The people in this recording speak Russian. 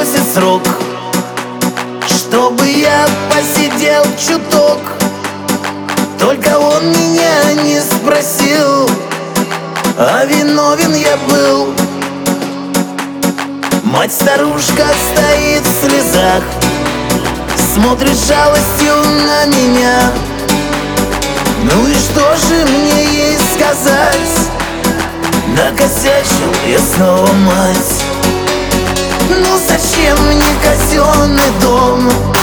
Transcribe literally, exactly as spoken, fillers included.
просит срок, чтобы я посидел чуток. Только он меня не спросил, а виновен я был. Мать-старушка стоит в слезах, смотрит с жалостью на меня. Ну и что же мне ей сказать? Накосячил я снова, мать. Ну зачем мне казенный дом,